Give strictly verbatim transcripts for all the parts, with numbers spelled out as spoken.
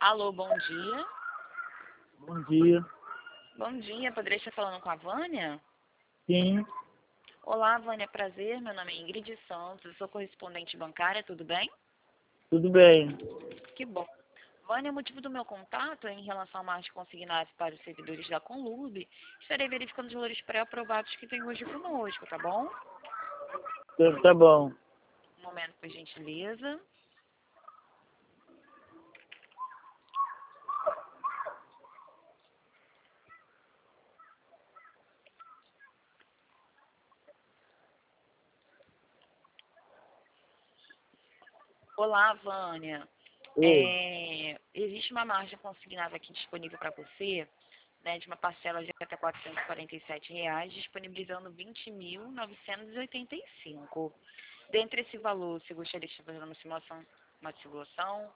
Alô, bom dia. Bom dia. Bom dia, poderia estar falando com a Vânia? Sim, Olá, Vânia, prazer. Meu nome é Ingrid Santos, eu sou correspondente bancária, tudo bem? tudo bem. Que bom. Vânia, o motivo do meu contato é em relação a margem consignada para os servidores da Conlube. Estarei verificando os valores pré-aprovados que tem hoje conosco, tá bom? Tá tá bom. Um momento, por gentileza. Olá, Vânia. Oi. É, existe uma margem consignada aqui disponível para você, né, de uma parcela de até quatrocentos e quarenta e sete reais, disponibilizando vinte mil novecentos e oitenta e cinco. Dentre esse valor, você gostaria de estar fazendo uma simulação? Uma simulação?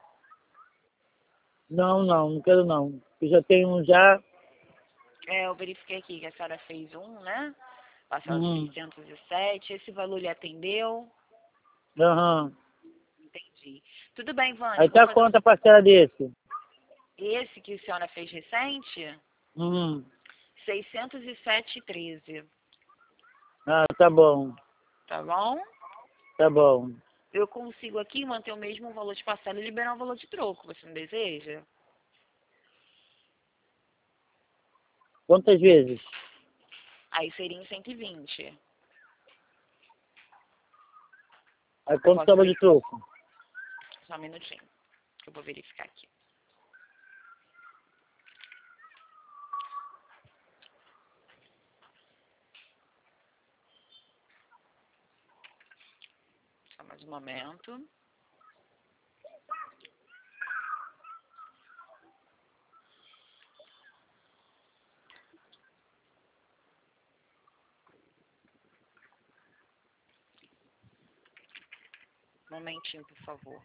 Não, não, não quero não. Eu já tenho um já. É, eu verifiquei aqui que a senhora fez um, né? Parcela de Uhum. seiscentos e sete. Esse valor lhe atendeu? Aham. Entendi. Tudo bem, Vânia, Aí eu vou tá fazer quanto a parcela desse? esse que a senhora fez recente, Uhum. seiscentos e sete e treze, Ah, tá bom. tá bom? Tá bom. Eu consigo aqui manter o mesmo valor de parcela e liberar o valor de troco. Você não deseja? Quantas vezes? Aí seria em cento e vinte. Aí Eu quanto posso sobra de ver. troco? Só um minutinho, que eu vou verificar aqui. Só mais um momento. Um momentinho, por favor.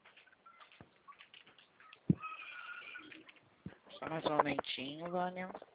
Só mais um momentinho, Vânia.